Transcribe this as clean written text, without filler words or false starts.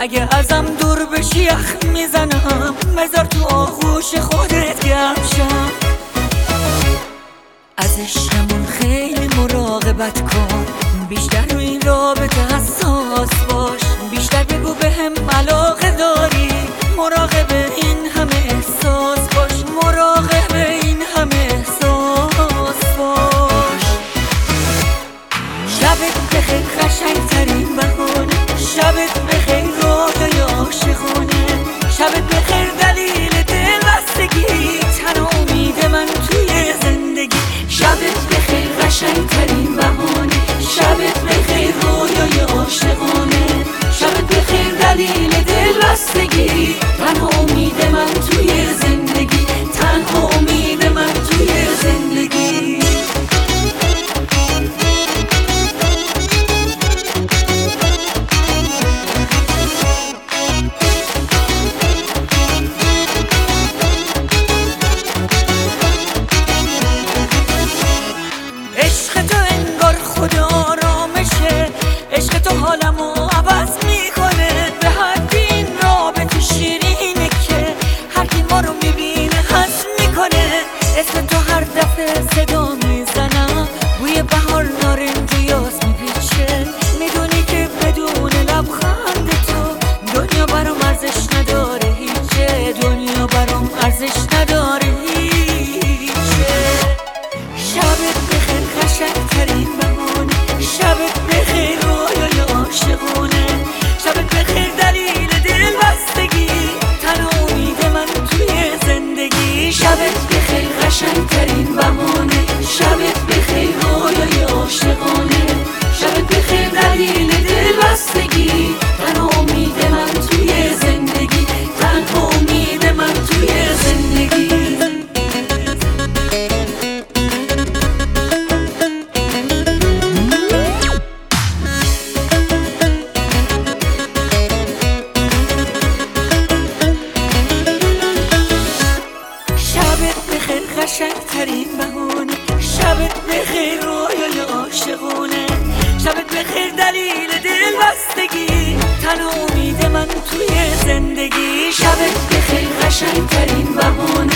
اگه ازم دور بشی یخ میزنم، بذار تو آغوش خودت گرم شم. از عشقمون خیلی مراقبت کن، بیشتر رو این رابطه حساس باش. بیشتر بگو بهم علاقه داری، مراقب این همه احساس باش. مراقب این همه احساس باش. شبت بخیر قشنگترین بهونه، شبت بخیر رویای عاشقونه، شبت بخیر دلیل دلبستگی، تنها امید من توی زندگی. شبت بخیر قشنگترین بهونه، شبت بخیر رویای عاشقونه، شبت بخیر دلیل دلبستگی، تنها امید من توی زندگی، تنها امید من توی زندگی. عشق تو انگار خدا آرامشه، عشق تو حالمو عوض میکنه. به حد این رابطه شیرینه که هر کی ما رو میبینه حس میکنه. اسم تو هر دفعه صدا میزنم، بوی بهار نارنج و یاس میپیچه. میدونی که بدون لبخند تو دنیا برام ارزش نداره هیچه، دنیا برام ارزش نداره هیچه. شبت بخیر قشنگترین بهونه، شبت بخیر رویای عاشقونه، شبت بخیر دلیل دلبستگی، تنها امید من توی زندگی. شبت بخیر قشنگترین بهونه، شبت بخیر رویای عاشقونه، شبت بخیر دلیل دلبستگی، تنها امید من توی زندگی، تنها امید من توی زندگی. قشنگترین بهونه، شبت بخیر رویای عاشقونه، شبت بخیر دلیل دلبستگی، تنها امید من توی زندگی. شبت بخیر قشنگترین بهونه،